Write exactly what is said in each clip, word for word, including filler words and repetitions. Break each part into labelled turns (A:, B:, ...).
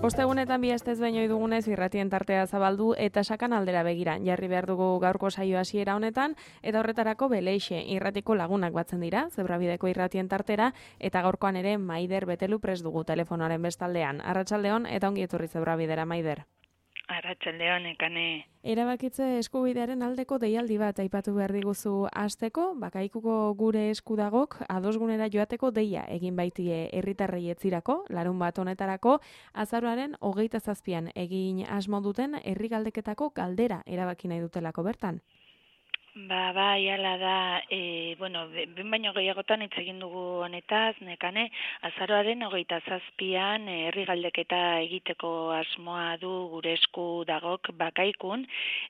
A: Ostegunetan bi astez baino dugunez irratien tartea zabaldu eta sakan aldera begira. Jarri behar dugu gaurko saio hasiera honetan eta horretarako Beleixe irratiko lagunak batzen dira, Zebrabideko irratien tartera eta gaurkoan ere Maider Betelu prest dugu telefonoaren bestaldean. Arratsaldeon eta ongi etorri Zebrabidera Maider.
B: Arratsaldeon, Ekane.
A: Erabakitze eskubidearen aldeko deialdi bat aipatu behar diguzu hasteko, bakaikuko gure eskudagok adosgunera joateko deia egin baitie herritarrei etzirako, larun bat honetarako, azaroaren hogeita zazpian egin asmo duten herri galdeketako galdera erabaki nahi dutelako bertan.
B: Ba, bai, ala da, e, bueno, ben baino gehiagotan hitz egin dugu honetaz, Nekane, azaroaren hogeita zazpian herri galdeketa egiteko asmoa du gure esku dagok bakaikun,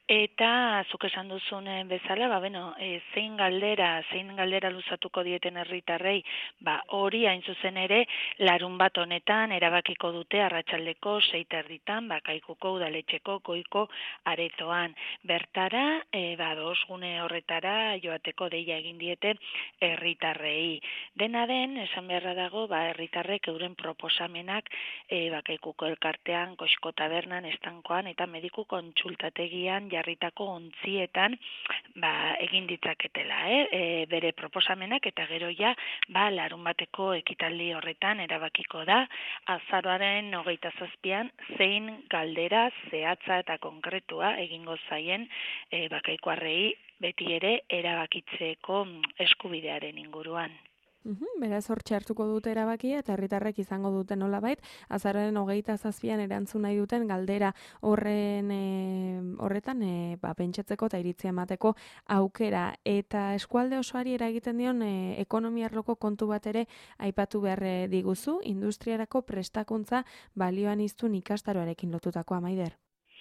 B: eta zuk esan duzun bezala, ba, bueno, e, zein galdera, zein galdera luzatuko dieten herritarrei, ba, hori hain zuzen ere, larun bat honetan erabakiko dute arratsaldeko sei terditan, bakaikuko udaletxeko goiko aretoan. Bertara, e, ba, dos gune horretara joateko deia egin diete herritarrei. Dena den, esan beharra dago, ba, herritarrek euren proposamenak e, bakaikuko elkartean, koxko tabernan, estankoan eta mediku kontsultategian jarritako ontzietan ba, egin ditzaketela, eh? E, bere proposamenak eta gero ja ba, larun bateko ekitaldi horretan erabakiko da, azaroaren hogeita zazpian zein galdera zehatza eta konkretua egingo zaien e, bakaikuarrei beti ere erabakitzeko eskubidearen inguruan.
A: Uhum, beraz hor txartuko dute erabakia eta herritarrek izango duten nolabait, azararen hogeita zazpian erantzun nahi duten galdera horren e, horretan e, ba, pentsatzeko eta iritzia emateko aukera. Eta eskualde osoari eragiten dion e, ekonomiarloko kontu bat ere aipatu behar diguzu, industriarako prestakuntza balioan iztun ikastaroarekin lotutakoa, Maider.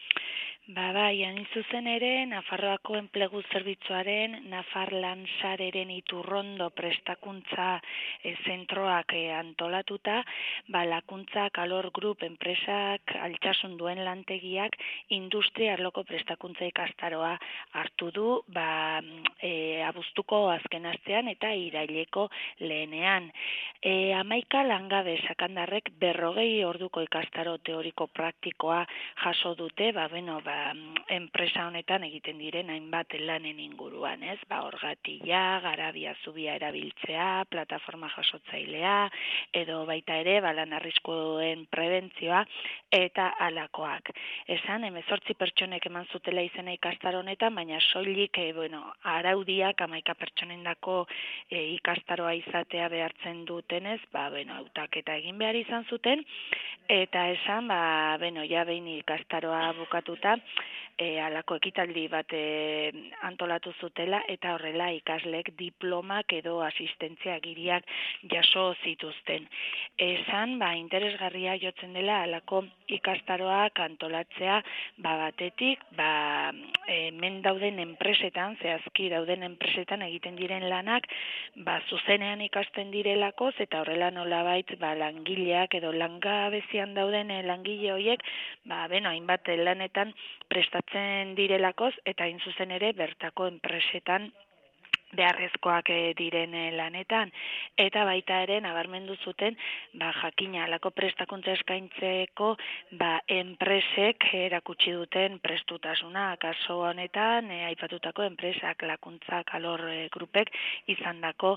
B: Ba, bai, hain zuzen ere, Nafarroako enplegu zerbitzuaren, Nafar Lansareren iturrondo prestakuntza e, zentroak e, antolatuta, ba, lakuntza Kalor Group enpresak altxasun duen lantegiak industria arloko prestakuntza ikastaroa hartu du, ba, e, abuztuko azken astean eta iraileko lehenean. E, amaika langabe sakandarrek berrogei orduko ikastaro teoriko praktikoa jaso dute, ba, beno, ba, enpresa honetan egiten diren hainbat lanen inguruan, ez? Ba, orgatila, garabia zubia erabiltzea, plataforma jasotzailea, edo baita ere, ba, lan arriskuen prebentzioa eta alakoak. Esan, hemezortzi pertsonek eman zutela izena ikastaro honetan, baina soilik, e, bueno, araudiak hamaika pertsonendako e, ikastaroa izatea behartzen dutenez, ba, bueno, hautaketa egin behar izan zuten, eta esan, ba, bueno, ja behin ikastaroa bukatuta, E, alako ekitaldi bat e, antolatu zutela eta horrela ikaslek diplomak edo asistentzia agiriak jaso zituzten. Esan, ba, interesgarria jotzen dela alako ikastaroak antolatzea, ba, batetik, ba, hemen dauden enpresetan, zehazki dauden enpresetan egiten diren lanak, ba, zuzenean ikasten direlakoz eta horrela nolabait, ba, langileak edo langabezian dauden langile horiek, ba, beno, hainbat lanetan prestatzen direlakoz eta hain zuzen ere bertako enpresetan beharrezkoak diren lanetan, eta baita ere nabarmendu zuten, ba, jakina alako prestakuntza eskaintzeko, ba, enpresek erakutsi duten prestutasuna, kaso honetan, e, aipatutako enpresak, lakuntza Kalor e, grupek izandako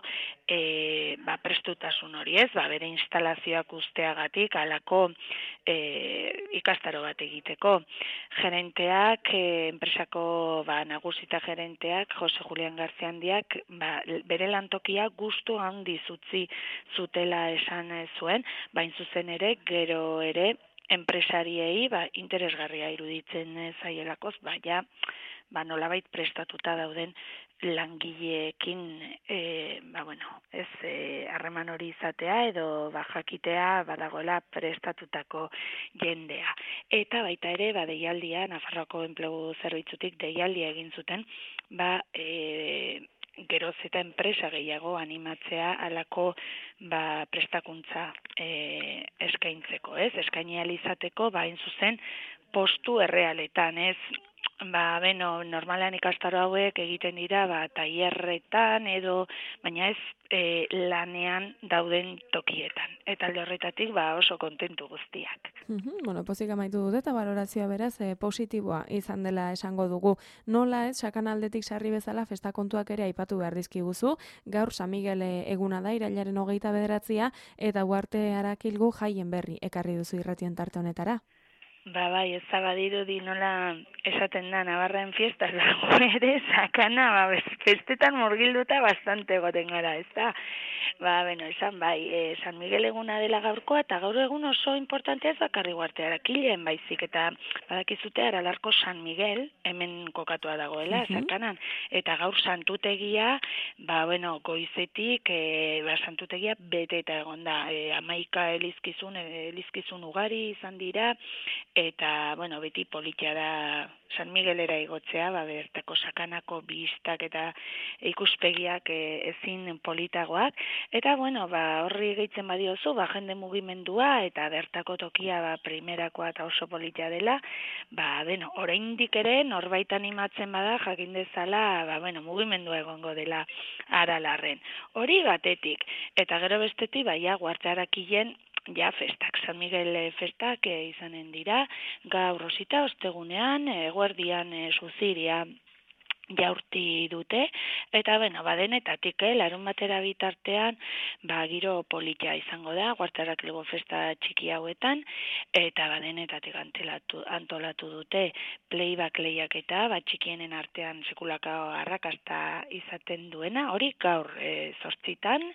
B: e, ba, prestutasun hori, ez, ba, bere instalazioak usteagatik alako e, ikastaro bat egiteko. Gerenteak, e, enpresako ba, nagusita gerenteak, Jose Julian Garziandiak, ba, bere lantokia gustu handi zutzi zutela esan zuen, bain zuzen ere, gero ere, enpresariei ba, interesgarria iruditzen zaielakoz, baina ba, nolabait prestatuta dauden langileekin e, ba, bueno, ez e, harreman hori izatea edo ba, jakitea badagoela prestatutako jendea. Eta baita ere, ba, deialdia, Nafarroako enplegu zerbitzutik deialdia egin zuten, ba, e, geroz eta enpresa gehiago animatzea alako ba, prestakuntza e, eskaintzeko, ez? Eskaini ahal izateko, ba, hain zuzen, postu errealetan, ez? ba, beno, normalean ikastaro hauek egiten dira, ba, tailerretan edo, baina ez e, lanean dauden tokietan. Eta alde horretatik, ba, oso kontentu guztiak.
A: Mhm, bueno, pozik amaitu dut eta balorazioa beraz e, positiboa izan dela esango dugu. Nola ez, sakan aldetik sarri bezala festa kontuak ere aipatu behar dizkiguzu. Gaur San Miguel eguna da, irailaren hogeita bederatzia, eta Uharte Arakilgu jaien berri ekarri duzu irratien tarte honetara.
B: Ba, bai, ez zabadirudi nola esaten da, Navarraen fiestas dago ere, sakana, ba, festetan murgilduta bastante goten gara, ez da? Ba, bueno, esan bai, e, San Miguel eguna dela gaurkoa, eta gaur egun oso importantea ez bakarri Uharte Arakilen, baizik, eta badakizute Aralarko San Miguel, hemen kokatua dagoela, uh-huh. Sakanan, eta gaur santutegia, ba, bueno, goizetik, e, ba, santutegia beteta egon da, e, amaika elizkizun, elizkizun ugari izan dira, eta, bueno, beti politia da San Miguelera igotzea, ba, bertako sakanako bistak eta ikuspegiak e, ezin politagoak, eta, bueno, ba, horri gehitzen badiozu, ba, jende mugimendua, eta bertako tokia, ba, primerakoa eta oso politia dela, ba, bueno, oraindik ere norbait animatzen bada, jakin dezala, ba, bueno, mugimendua egongo dela Aralarren. Hori batetik, eta gero bestetik, ba, ja, Uharte Arakilen, ja, festak, San Miguel festak e, izanen dira, gaur rosita, ostegunean, eguerdian e, suziria jaurti dute, eta beno, badenetatik, eh, larun batera bitartean, ba, giro politia izango da, Uharte Arakilgo festa txiki hauetan, eta badenetatik antolatu, antolatu dute playback lehiaketa, ba, txikienen artean sekulako arrakasta izaten duena, hori gaur e, zortzitan,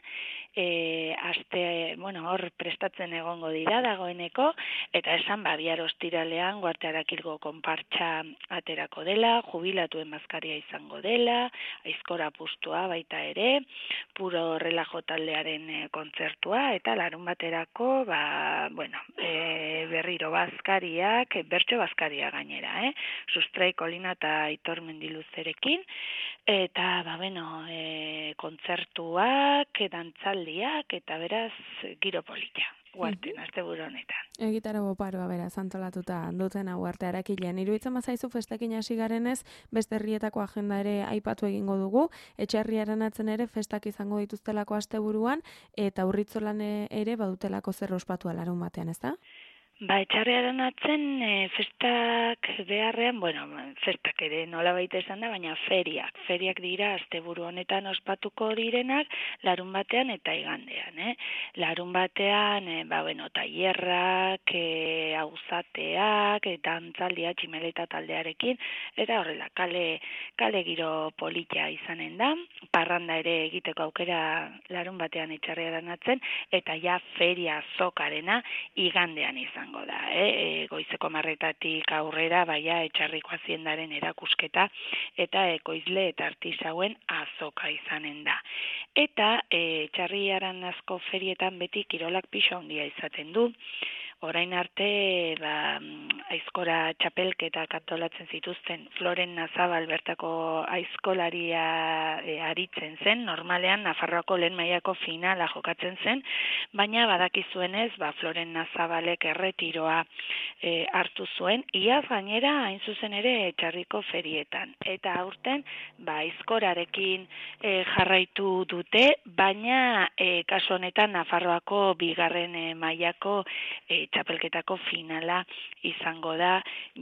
B: e, aste, bueno, hor prestatzen egongo dira dagoeneko, eta esan, ba, bihar ostiralean Uharte Arakilgo konpartsa aterako dela, jubilatuen maskaria izango dela, aizkora pustua baita ere, puro relajo taldearen e, kontzertua, eta larun baterako, ba, bueno, e, berriro bazkariak, bertso bazkaria gainera, eh? Sustrai Kolina eta Aitor Mendiluzerekin, eta, ba, bueno, e, kontzertuak, dantzaldiak, eta beraz, giro polita. Uarten, uh-huh. Asteburu honetan.
A: Egitarago paroa beraz antolatuta duten Uharte Arakilen. Iruditzen bazaizu festekin hasi garenez, beste herrietako agenda ere aipatu egingo dugu, etxerriaren atzen ere festak izango dituztelako asteburuan, eta Urritzolan ere badutelako zer ospatua larun batean, ez da?
B: Ba, etxarrearen atzen e, festak beharrean, bueno, festak ere nola baita esan da, baina feriak. Feriak dira asteburu honetan ospatuko direnak larun batean eta igandean. Eh? Larun batean, e, ba, bueno, tailerrak, e, auzateak, eta antzaldia tximeleta taldearekin, eta horrela, kale, kale giro politia izanen da, parranda ere egiteko aukera larun batean etxarrearen atzen, eta ja feria zokarena igandean izan. Da, eh? Goizeko marretatik aurrera, baia etxarriko haziendaren erakusketa eta ekoizle eta artisauen azoka izanen da. Eta e, etxarriaran asko ferietan beti kirolak piso handia izaten du. Orain arte, ba, aizkora txapelketak antolatzen zituzten Floren Nazabal bertako aizkolaria e, aritzen zen, normalean Nafarroako lehen mailako finala jokatzen zen, baina badakizuenez, ba, Floren Nazabalek erretiroa e, hartu zuen, iaz gainera hain zuzen ere etxarriko ferietan. Eta aurten, ba, aizkorarekin e, jarraitu dute, baina e, kasu honetan Nafarroako bigarren e, mailako e, txapelketako finala izango da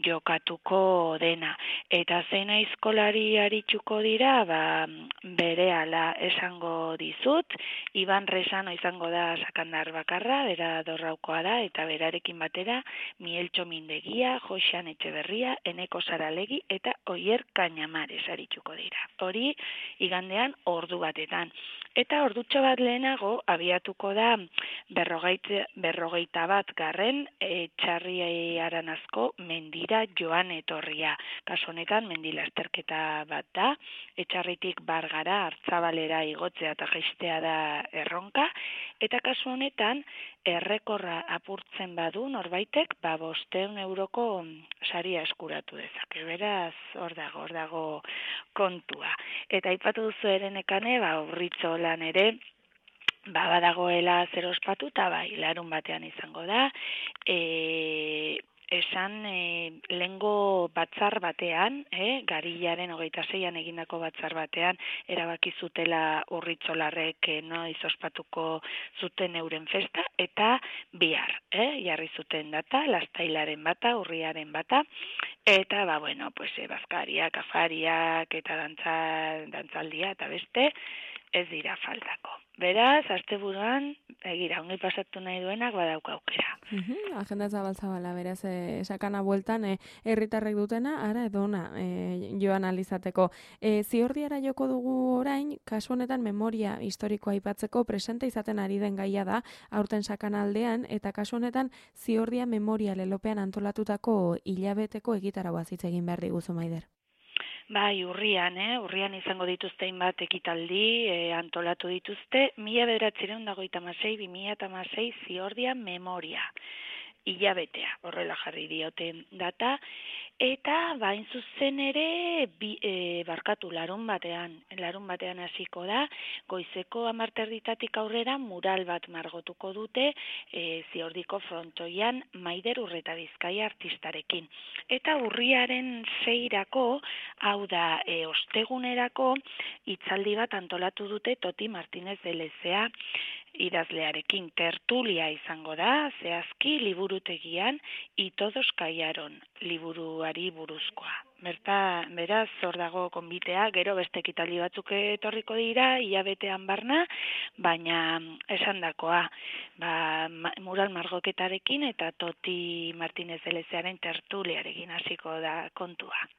B: jokatuko dena. Eta zein aizkolari aritsuko dira, ba, berehala esango dizut, Iban Resano izango da sakandar bakarra, bera dorraukoa da, eta berarekin batera Mieltxo Mindegia, Joxan Etxeberria, Eneko Saralegi eta Oier Kañamares aritsuko dira. Hori igandean ordu batetan. Eta ordutxo bat lehenago abiatuko da berrogeita, berrogeita bat garren etxarriaren asko mendira joan etorria. Kasu honetan mendilasterketa bat da, etxarritik Bargara Hartzabalera igotzea eta jaistea da erronka, eta kasu honetan errekorra apurtzen badu norbaitek, ba bosteun euroko saria eskuratu dezake. Beraz, hor dago, hor dago kontua. Eta aipatu duzu erenekane, ba Urritzolan ere, ba badagoela zer ospatu, eta bai, larun batean izango da, e, esan e, lengo batzar batean, e, garilaren hogeita zeian egindako batzar batean, erabaki zutela Urritxolarrek e, noiz ospatuko zuten euren festa, eta bihar, e, jarri zuten data, lastailaren bata, urriaren bata, eta, ba, bueno, pues, e, bazkariak, afariak, eta dantza, dantzaldia, eta beste, ez dira faltako. Beraz, asteburuan, egira, ongi pasatu nahi duenak badauka aukera.
A: Uhum, agenda zabal-zabala, beraz, e, sakana bueltan, e, herritarrek dutena, ara edo ona e, joan alizateko. E, ziordiara joko dugu orain, kasu honetan memoria historikoa aipatzeko presente izaten ari den gaia da, aurten sakana aldean, eta kasu honetan ziordia memoria lelopean antolatutako hilabeteko egitaragoa hitz egin behar diguzu, Maider.
B: Bai, urrian, eh? urrian izango dituzte bat ekitaldi, eh, antolatu dituzte, mila bederatzireun dagoita masei, bi mila eta masei ziordia memoria, hilabetea, horrela jarri dioten data, eta bain zuzen ere bi, e, barkatu larun batean, larun batean hasiko da, goizeko amarterditatik aurrera mural bat margotuko dute e, ziordiko frontoian Maider Urreta Bizkaia artistarekin. Eta urriaren seirako, hau da e, ostegunerako, hitzaldi bat antolatu dute Toti Martínez de Lezea idazlearekin, tertulia izango da, zehazki liburutegian, y todos callaron liburuari buruzkoa. Berta, beraz, hor dago konbitea, gero beste ekitaldi batzuk etorriko dira, hilabetean barna, baina esandakoa, ba, mural margoketarekin eta Toti Martínez de Lezearen tertuliarekin hasiko da kontua.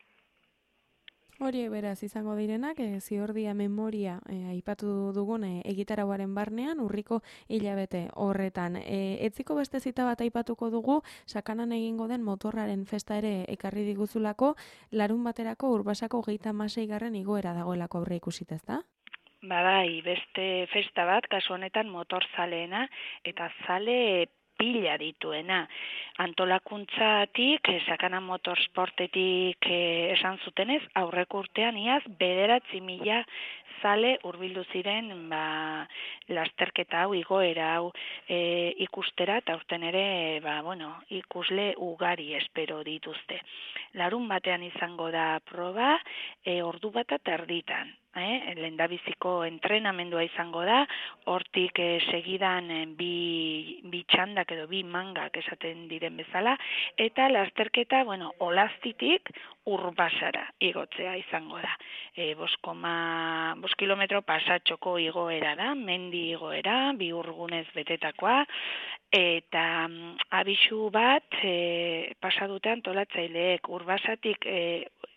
A: Hori beraz izango direnak, e, ziordia memoria e, aipatu dugun e, egitarauaren barnean, urriko hilabete horretan. E, etziko beste zita bat aipatuko dugu, sakanan egingo den motorraren festa ere ekarri diguzulako, larun baterako Urbasako hogeita hamaseigarren igoera dagoelako aurre ikusita, ezta?
B: Ba bai, beste festa bat, kasu honetan motorzaleena, eta zale pila dituena. Antolakuntzatik, sakana motorsportetik eh, esan zutenez, aurreko urtean iaz, bederatzi mila zale hurbildu ziren ba, lasterketa hau, igoera hau e, ikustera, eta urten ere ba, bueno, ikusle ugari espero dituzte. Larun batean izango da proba, e, ordu bat eta erditan. Eh, lehendabiziko entrenamendua izango da, hortik eh, segidan eh, bi, bi txandak edo bi mangak esaten diren bezala, eta lasterketa, bueno, Olaztitik Urbasara igotzea izango da. E, boskoma, bost kilometro pasatxoko igoera da, mendi igoera, bi urgunez betetakoa, eta um, abisu bat e, pasadute antolatzaileek Urbasatik e,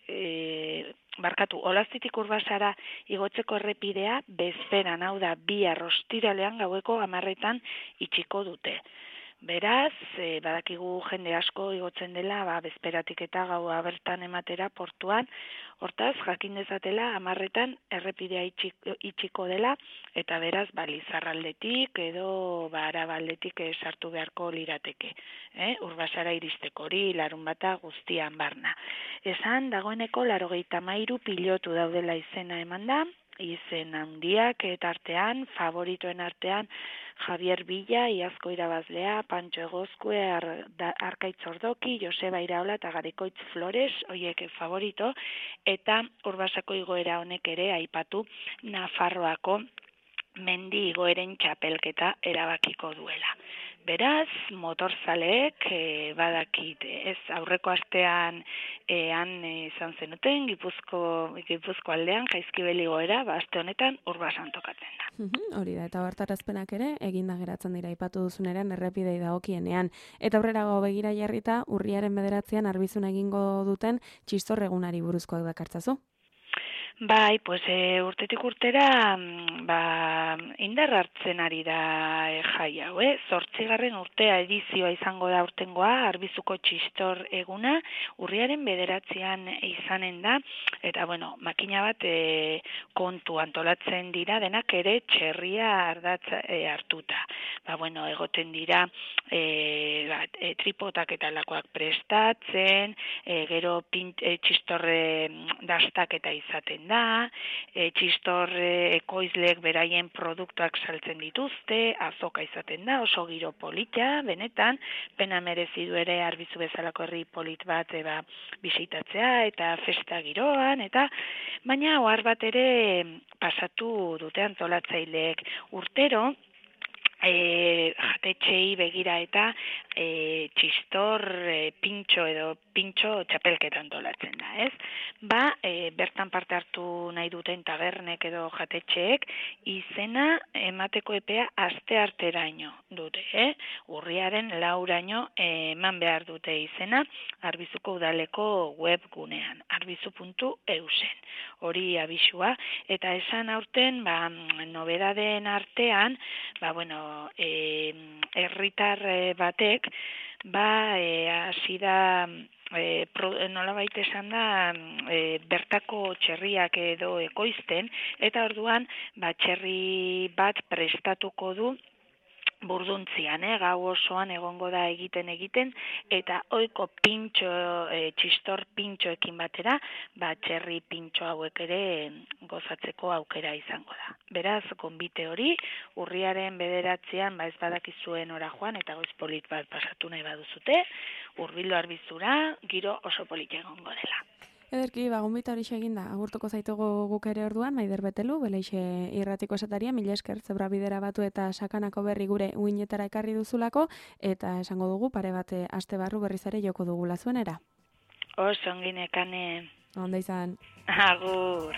B: e, barkatu, Olaztitik Urbasara igotzeko errepidea bezperan, hau da, bihar ostiralean gaueko hamarretan itxiko dute. Beraz, e, badakigu jende asko igotzen dela, ba, bezperatik eta gaua bertan ematera portuan, hortaz, jakin dezatela hamarretan errepidea itxiko, itxiko dela, eta beraz, ba, Lizarraldetik edo ba, Arabaldetik e, sartu beharko lirateke. Eh? Urbasara iristeko hori, larun bata guztian barna. Esan, dagoeneko laurogeita hamairu pilotu daudela izena eman da, izen handiak eta artean, favoritoen artean, Javier Villa, iazko irabazlea, Pantxo Egozkue, Ar, Arkaitz Ordoki, Joseba Iraola eta Garikoitz Flores, hoiek favorito, eta Urbasako igoera honek ere aipatu Nafarroako mendi igoeren txapelketa erabakiko duela. Beraz, motorzaleek e, badakit, ez aurreko astean e, han izan zenuten, Gipuzko, Gipuzko aldean, Jaizkibel igoera, ba, aste honetan Urbasan tokatzen da.
A: Hori da, eta bartarazpenak ere, eginda geratzen dira ipatu duzuneran errepidei dagokienean. Eta aurrerago begira jarrita, urriaren bederatzean arbizun egingo duten txistorregunari buruzkoak dakartzazu.
B: Bai, pues e, urtetik urtera ba, indar hartzen ari da e, jai hau, eh? Zortzigarren urtea edizioa izango da urtengoa, Arbizuko txistor eguna, urriaren bederatzean izanen da, eta bueno, makina bat e, kontu antolatzen dira, denak ere txerria ardatz e, hartuta. Ba, bueno, egoten dira e, ba, e, tripotak eta lakoak prestatzen, e, gero pint, e, txistorre dastak eta izaten izaten da, e, txistor e, ekoizleek beraien produktuak saltzen dituzte, azoka izaten da, oso giro polita, benetan, pena merezi du ere Arbizu bezalako herri polit bat e, ba, bisitatzea eta festa giroan, eta baina ohar bat ere pasatu dute antolatzaileek urtero, E, jatetxei begira eta e, txistor e, pintxo edo pintxo txapelketa antolatzen da, ez? Ba, e, bertan parte hartu nahi duten tabernek edo jatetxeek izena emateko epea aste arteraino dute, eh? Urriaren lauraino e, eman behar dute izena Arbizuko udaleko webgunean, arbizu puntu eusen. Hori abisua, eta esan aurten, ba, nobedaden artean, ba, bueno, E, herritar batek ba e, hasi da e, nolabait esan da e, bertako txerriak edo ekoizten, eta orduan ba txerri bat prestatuko du burduntzian, eh, gau osoan egongo da egiten egiten, eta ohiko pintxo, e, txistor pintxoekin batera, ba, txerri pintxo hauek ere gozatzeko aukera izango da. Beraz, konbite hori, urriaren bederatzean, ba, ez badakizuen ora joan, eta goiz polit bat pasatu nahi baduzute, hurbildu Arbizura, giro oso polita egongo dela.
A: Ederki, bagunbita hori egin da, agurtuko zaitugu guk ere orduan, Maider Betelu, beleixe irratiko esataria, mila esker zebra bidera batu eta sakanako berri gure uinetara ekarri duzulako, eta esango dugu pare bate aste barru berriz ere joko dugula zuenera.
B: Oso onginekane.
A: Onda izan.
B: Agur.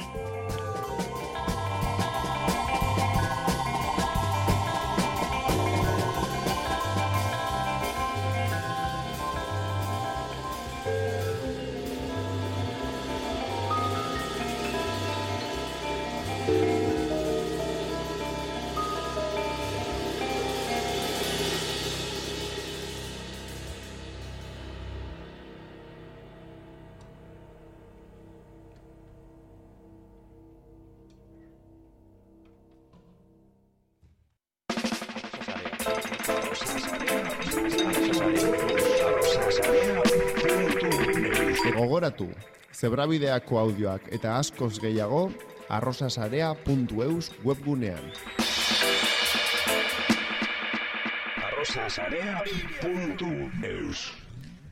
C: Gogoratu, zebrabideako audioak eta askoz gehiago arrosasarea puntu eus webgunean.
D: arrosasarea puntu eus